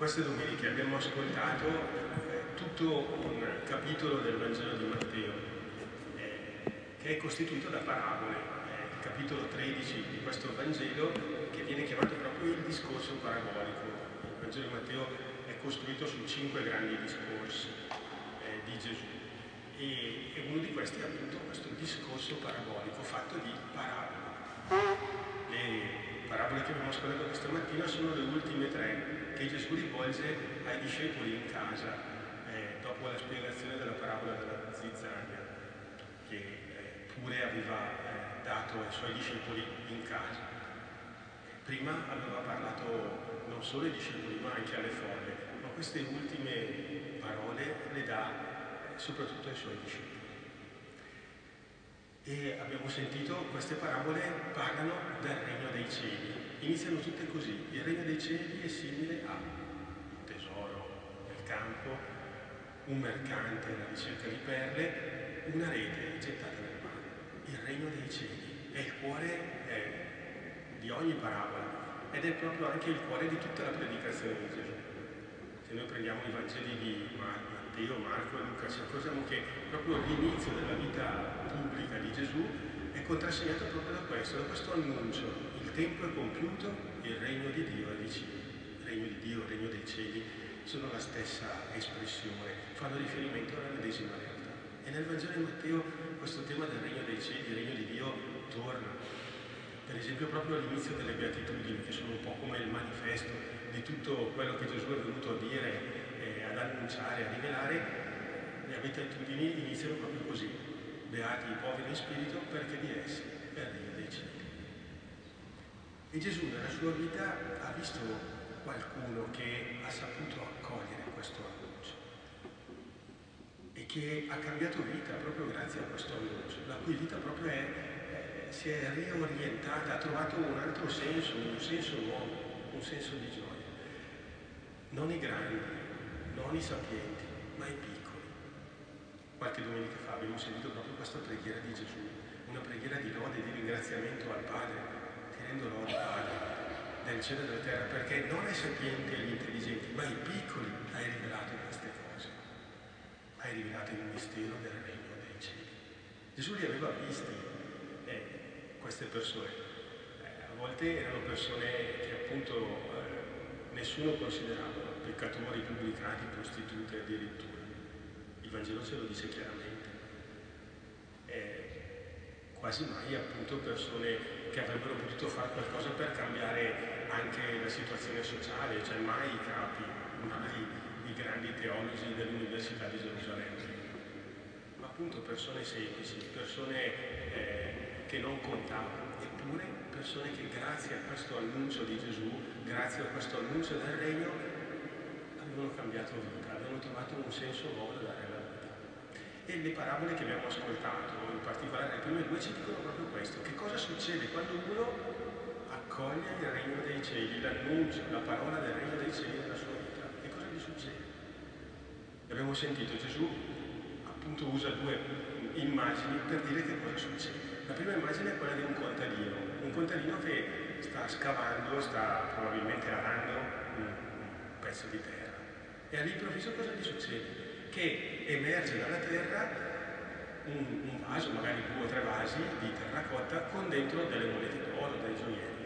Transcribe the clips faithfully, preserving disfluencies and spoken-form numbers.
queste domeniche abbiamo ascoltato eh, tutto un capitolo del Vangelo di Matteo, eh, che è costituito da parabole. Eh, il capitolo tredici di questo Vangelo, che viene chiamato proprio il discorso parabolico. Il Vangelo di Matteo è costruito su cinque grandi discorsi eh, di Gesù. E, e uno di questi è appunto questo discorso parabolico, fatto di parabole. Le parabole che abbiamo ascoltato questa mattina sono le ultime tre che Gesù rivolge ai discepoli in casa, eh, dopo la spiegazione della parabola della zizzania, che eh, pure aveva eh, dato ai suoi discepoli in casa. Prima aveva parlato non solo ai discepoli ma anche alle folle, ma queste ultime parole le dà eh, soprattutto ai suoi discepoli. E abbiamo sentito queste parabole parlano del regno dei cieli. Iniziano tutte così: il regno dei cieli è simile a un tesoro nel campo, un mercante alla ricerca di perle, una rete gettata nel mare. Il regno dei cieli è il cuore è, di ogni parabola ed è proprio anche il cuore di tutta la predicazione di Gesù. Se noi prendiamo i Vangeli di Matteo, Marco e Luca, ci accorgiamo che proprio l'inizio della vita pubblica di Gesù è contrassegnato proprio da questo, da questo annuncio. Il tempo è compiuto, il regno di Dio è vicino. Il regno di Dio, il regno dei cieli sono la stessa espressione, fanno riferimento alla medesima realtà. E nel Vangelo di Matteo questo tema del regno dei cieli, il regno di Dio, torna. Per esempio proprio all'inizio delle Beatitudini, che sono un po' come il manifesto di tutto quello che Gesù è venuto a dire, eh, ad annunciare, a rivelare. Le Beatitudini iniziano proprio così: beati i poveri in spirito, perché di essi è il regno dei cieli. E Gesù nella sua vita ha visto qualcuno che ha saputo accogliere questo annuncio e che ha cambiato vita proprio grazie a questo annuncio, la cui vita proprio è, eh, si è riorientata, ha trovato un altro senso, un senso nuovo, un senso di gioia. Non i grandi, non i sapienti, ma i piccoli. Qualche domenica fa abbiamo sentito proprio questa preghiera di Gesù, una preghiera di lode e di ringraziamento al Padre, ti rendo lode, Padre, del cielo e della terra, perché non ai sapienti e agli intelligenti, ma ai piccoli hai rivelato queste cose. Hai rivelato il mistero del regno dei cieli. Gesù li aveva visti, eh, queste persone. Eh, a volte erano persone che appunto eh, nessuno considerava peccatori, pubblicani, prostitute addirittura. Il Vangelo ce lo dice chiaramente. Eh, quasi mai appunto persone che avrebbero potuto fare qualcosa per cambiare anche la situazione sociale, cioè mai i capi, mai i grandi teologi dell'Università di Gerusalemme, ma appunto persone semplici, persone eh, che non contavano, eppure persone che grazie a questo annuncio di Gesù, grazie a questo annuncio del regno, avevano cambiato vita, avevano trovato un senso nuovo da dare alla vita. E le parabole che abbiamo ascoltato, in particolare le prime due, ci dicono proprio questo: che cosa succede quando uno accoglie il regno dei cieli, l'annuncio, la parola del regno dei cieli nella sua vita. Che cosa gli succede? Abbiamo sentito Gesù appunto usa due immagini per dire che cosa succede. La prima immagine è quella di un contadino, un contadino che sta scavando, sta probabilmente arando un pezzo di terra. E all'improvviso cosa gli succede? Che emerge dalla terra un, un vaso, magari due o tre vasi di terracotta con dentro delle monete d'oro, dei gioielli.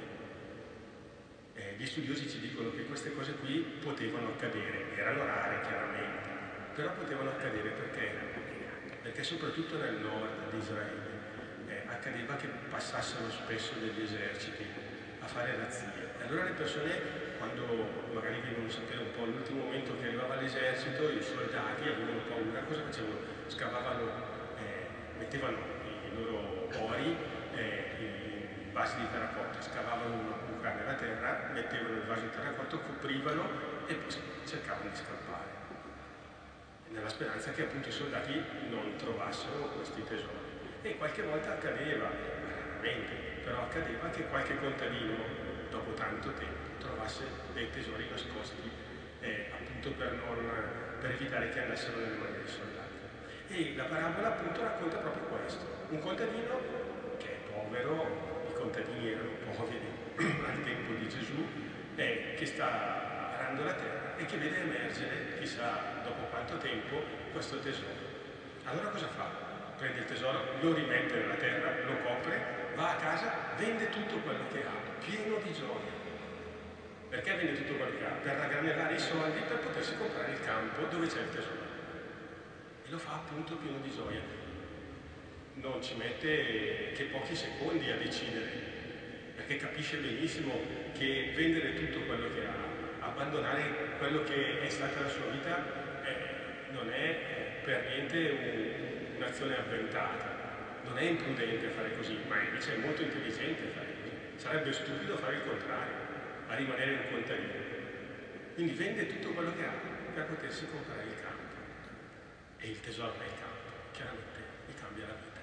Eh, gli studiosi ci dicono che queste cose qui potevano accadere, erano rare chiaramente, però potevano accadere perché? Perché soprattutto nel nord di Israele eh, accadeva che passassero spesso degli eserciti a fare razzie. E allora le persone, quando magari venivano a sapere un po' all'ultimo momento che arrivava l'esercito, i soldati avevano paura, cosa facevano? Scavavano, eh, mettevano i loro ori eh, in vasi di terracotta, scavavano una buca nella terra, mettevano il vaso di terracotta, coprivano e poi cercavano di scappare, nella speranza che appunto i soldati non trovassero questi tesori. E qualche volta accadeva, raramente, però accadeva che qualche contadino, dopo tanto tempo, trovasse dei tesori nascosti, eh, appunto per, non, per evitare che andassero nelle mani dei soldati. E la parabola appunto racconta proprio questo: un contadino che è povero, i contadini erano poveri al tempo di Gesù, eh, che sta arando la terra e che vede emergere, chissà dopo quanto tempo, questo tesoro. Allora cosa fa? Prende il tesoro, lo rimette nella terra, lo copre, va a casa, vende tutto quello che ha, pieno di gioia. Perché vende tutto quello che ha? Per raggranellare i soldi per potersi comprare il campo dove c'è il tesoro. E lo fa appunto pieno di gioia. Non ci mette che pochi secondi a decidere, perché capisce benissimo che vendere tutto quello che ha, abbandonare quello che è stata la sua vita, eh, non è per niente un, un'azione avventata, non è imprudente fare così, ma invece è molto intelligente fare così. Sarebbe stupido fare il contrario, a rimanere un contadino. Quindi vende tutto quello che ha per potersi comprare il campo. E il tesoro è il campo, chiaramente gli cambia la vita.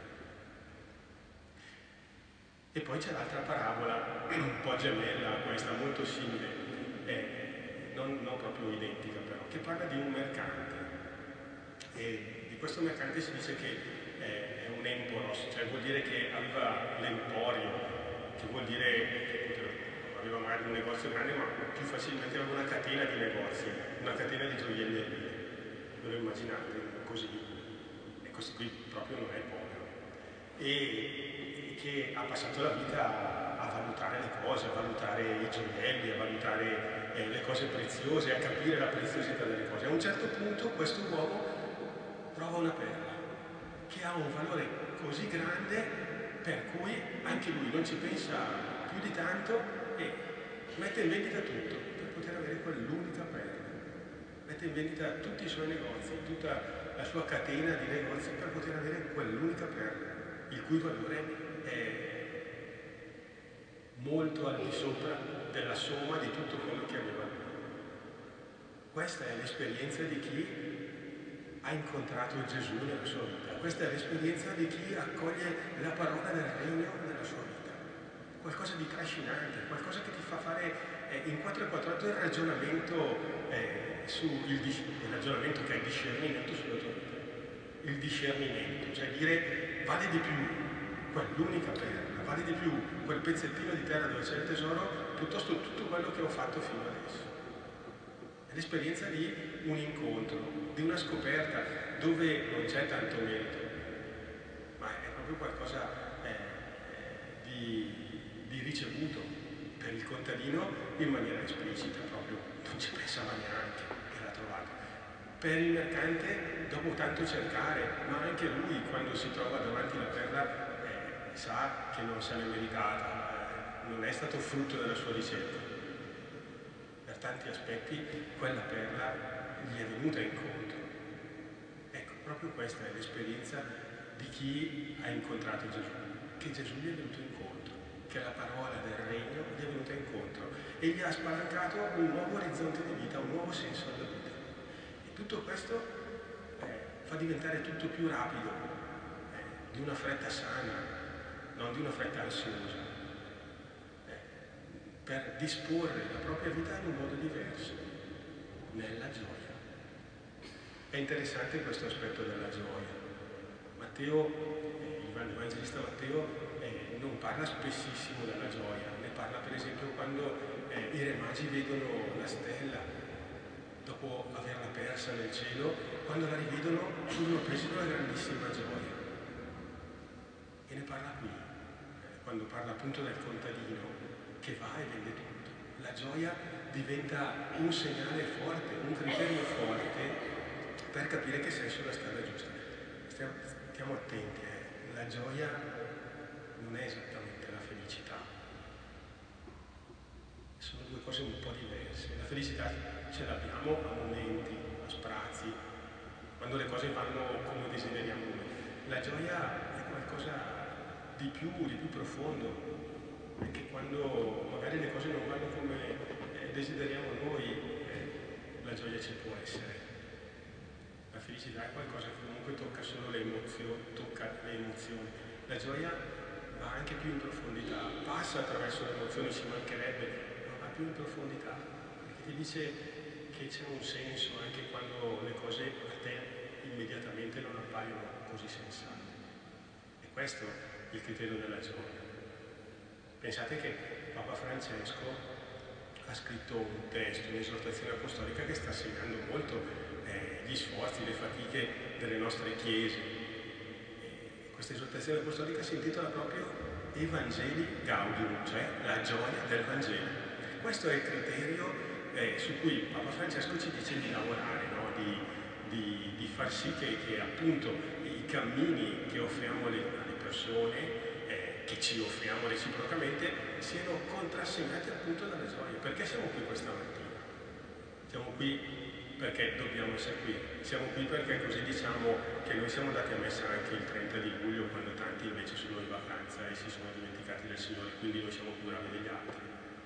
E poi c'è l'altra parabola, un po' gemella a questa, molto simile, eh, non, non proprio identica però, che parla di un mercante. E di questo mercante si dice che eh, è un emporos, cioè vuol dire che aveva l'emporio, che vuol dire aveva magari un negozio grande, ma più facilmente aveva una catena di negozi, una catena di gioiellerie. Ve lo immaginate così? E questo qui proprio non è povero. E che ha passato la vita a valutare le cose, a valutare i gioielli, a valutare eh, le cose preziose, a capire la preziosità delle cose. A un certo punto questo uomo trova una perla che ha un valore così grande per cui anche lui non ci pensa più di tanto e mette in vendita tutto per poter avere quell'unica perla. Mette in vendita tutti i suoi negozi, tutta la sua catena di negozi per poter avere quell'unica perla, il cui valore è molto al di sopra della somma di tutto quello che aveva lui. Questa è l'esperienza di chi ha incontrato Gesù nella sua vita. Questa è l'esperienza di chi accoglie la parola del regno nella sua vita. Qualcosa di trascinante, qualcosa che ti fa fare eh, in quattro e quattr'otto il ragionamento eh, su il, il ragionamento che è il discernimento sulla tua vita. Il discernimento, cioè dire vale di più quell'unica perla, vale di più quel pezzettino di terra dove c'è il tesoro, piuttosto tutto quello che ho fatto fino adesso. È l'esperienza di un incontro, di una scoperta, dove non c'è tanto merito, ma è proprio qualcosa eh, di, di ricevuto per il contadino in maniera esplicita, proprio non ci pensava neanche che l'ha trovato. Per il mercante, dopo tanto cercare, ma anche lui quando si trova davanti alla perla eh, sa che non se l'è meritata, eh, non è stato frutto della sua ricerca. Per tanti aspetti quella perla gli è venuta incontro. Ecco, proprio questa è l'esperienza di chi ha incontrato Gesù, che Gesù gli è venuto incontro, che la parola del regno gli è venuta incontro e gli ha spalancato un nuovo orizzonte di vita, un nuovo senso alla vita. E tutto questo eh, fa diventare tutto più rapido, eh, di una fretta sana, non di una fretta ansiosa, per disporre la propria vita in un modo diverso, nella gioia. È interessante questo aspetto della gioia. Matteo, eh, l'Evangelista Matteo, eh, non parla spessissimo della gioia, ne parla per esempio quando eh, i re magi vedono la stella, dopo averla persa nel cielo, quando la rivedono sono presi da una grandissima gioia. E ne parla qui, eh, quando parla appunto del contadino, che va e vende tutto. La gioia diventa un segnale forte, un criterio forte per capire che sei sulla strada giusta. Stiamo, stiamo attenti, eh. La gioia non è esattamente la felicità. Sono due cose un po' diverse. La felicità ce l'abbiamo a momenti, a sprazzi, quando le cose vanno come desideriamo noi. La gioia è qualcosa di più, di più profondo. Perché quando magari le cose non vanno come eh, desideriamo noi, eh, la gioia ci può essere. La felicità è qualcosa che comunque tocca solo le emozioni, tocca le emozioni. La gioia va anche più in profondità, passa attraverso le emozioni, ci mancherebbe, ma va più in profondità, perché ti dice che c'è un senso anche quando le cose a te immediatamente non appaiono così sensate. E questo è il criterio della gioia. Pensate che Papa Francesco, ha scritto un testo, un'esortazione apostolica che sta segnando molto eh, gli sforzi, le fatiche delle nostre chiese. E questa esortazione apostolica si intitola proprio Evangeli Gaudium, cioè la gioia del Vangelo. Questo è il criterio eh, su cui Papa Francesco ci dice di lavorare, no? di, di, di far sì che, che appunto i cammini che offriamo alle, alle persone, eh, che ci offriamo reciprocamente, siano contrassegnati appunto dalla gioia. Perché siamo qui questa mattina? Siamo qui perché dobbiamo essere qui. Siamo qui perché così diciamo che noi siamo andati a messa anche il trenta di luglio, quando tanti invece sono in vacanza e si sono dimenticati del Signore, quindi noi siamo più bravi degli altri.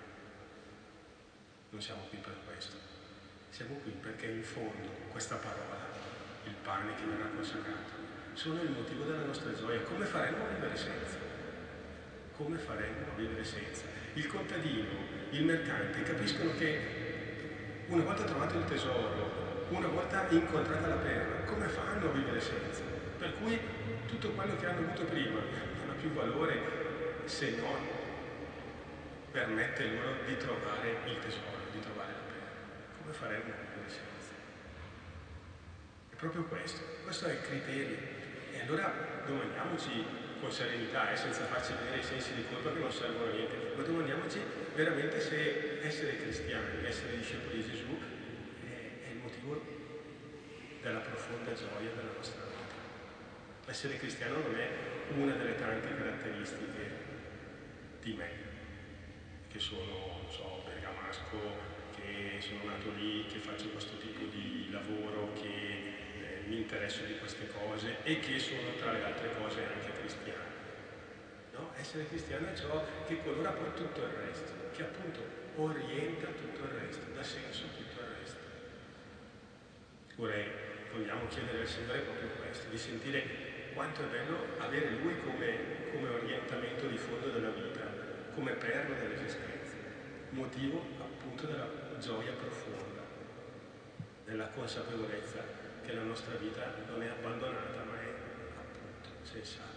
Non siamo qui per questo. Siamo qui perché in fondo questa parola, il pane che verrà consacrato, sono il motivo della nostra gioia. Come faremo a vivere senza? Come faremo a vivere senza? Il contadino, il mercante capiscono che una volta trovato il tesoro, una volta incontrata la perla, come fanno a vivere senza? Per cui tutto quello che hanno avuto prima non ha più valore se non permette loro di trovare il tesoro, di trovare la perla. Come faremo a vivere senza? È proprio questo, questo è il criterio. E allora domandiamoci con serenità e eh, senza farci vedere i sensi di colpa che non servono a niente, ma domandiamoci veramente se essere cristiani, essere discepoli di Gesù è, è il motivo della profonda gioia della nostra vita. Essere cristiano non è una delle tante caratteristiche di me, che sono, non so, bergamasco, che sono nato lì, che faccio questo tipo di lavoro, che eh, mi interesso di queste cose e che sono tra le altre cose anche cristiano. No? Essere cristiano è ciò che colora poi tutto il resto, che appunto orienta tutto il resto, dà senso a tutto il resto. Vorrei, vogliamo chiedere al Signore proprio questo, di sentire quanto è bello avere Lui come, come orientamento di fondo della vita, come perno dell'esistenza, motivo appunto della gioia profonda, della consapevolezza che la nostra vita non è abbandonata ma è appunto sensata.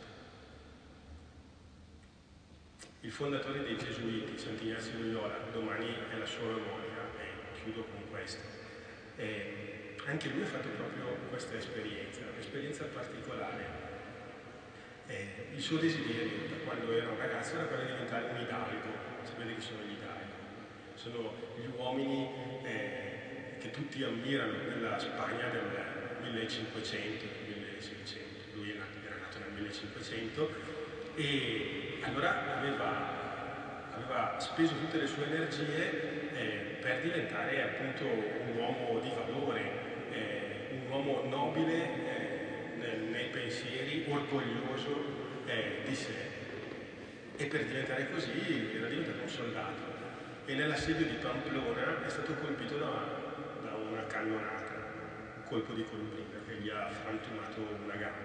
Il fondatore dei Gesuiti, Sant'Ignazio Loyola, domani è la sua memoria e chiudo con questo. E anche lui ha fatto proprio questa esperienza, un'esperienza particolare. E il suo desiderio da quando era un ragazzo era quello di diventare un hidalgo. Sapete chi sono gli hidalgo? Sono gli uomini eh, che tutti ammirano nella Spagna del millecinquecento, milleseicento. Lui era nato nel millecinquecento e allora aveva, aveva speso tutte le sue energie eh, per diventare appunto un uomo di valore, eh, un uomo nobile eh, nei, nei pensieri, orgoglioso eh, di sé. E per diventare così era diventato un soldato. E nell'assedio di Pamplona è stato colpito da, da una cannonata, un colpo di colbrina che gli ha frantumato una gamba.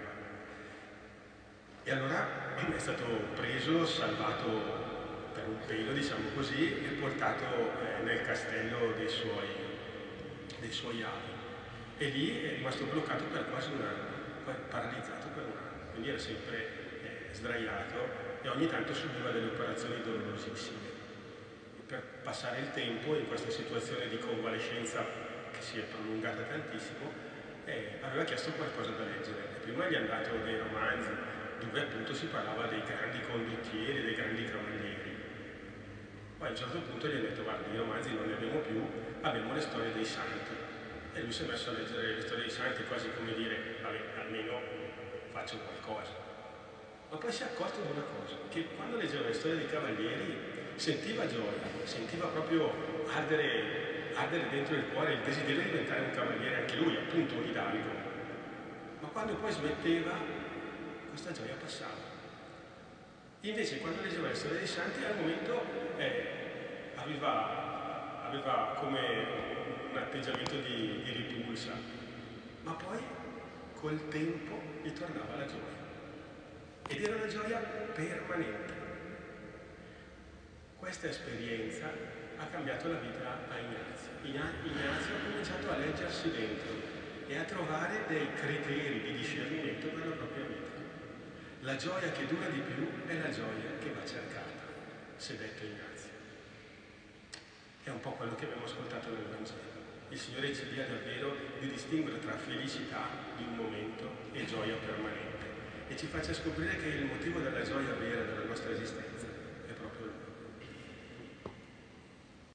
E allora è stato preso, salvato per un pelo, diciamo così, e portato eh, nel castello dei suoi, dei suoi avi. E lì è rimasto bloccato per quasi un anno, paralizzato per un anno. Quindi era sempre eh, sdraiato e ogni tanto subiva delle operazioni dolorosissime. Per passare il tempo in questa situazione di convalescenza che si è prolungata tantissimo, eh, aveva chiesto qualcosa da leggere. E prima gli è andato dei romanzi, dove appunto si parlava dei grandi condottieri, dei grandi cavalieri. Poi a un certo punto gli ha detto: guarda, i romanzi non ne abbiamo più, abbiamo le storie dei santi. E lui si è messo a leggere le storie dei santi quasi come dire: vabbè, almeno faccio qualcosa. Ma poi si è accorto di una cosa, che quando leggeva le storie dei cavalieri sentiva gioia, sentiva proprio ardere, ardere dentro il cuore il desiderio di diventare un cavaliere anche lui, appunto un hidalgo. Ma quando poi smetteva, questa gioia passava. Invece quando leggeva le storie dei santi al momento eh, aveva, aveva come un atteggiamento di, di ripulsa, ma poi col tempo gli tornava la gioia. Ed era una gioia permanente. Questa esperienza ha cambiato la vita a Ignazio. Ignazio ha cominciato a leggersi dentro e a trovare dei criteri di discernimento per la propria vita. La gioia che dura di più è la gioia che va cercata, si è detto Ignazio. È un po' po' quello che abbiamo ascoltato nel Vangelo. Il Signore ci dia davvero di distinguere tra felicità di un momento e gioia permanente, e ci faccia scoprire che il motivo della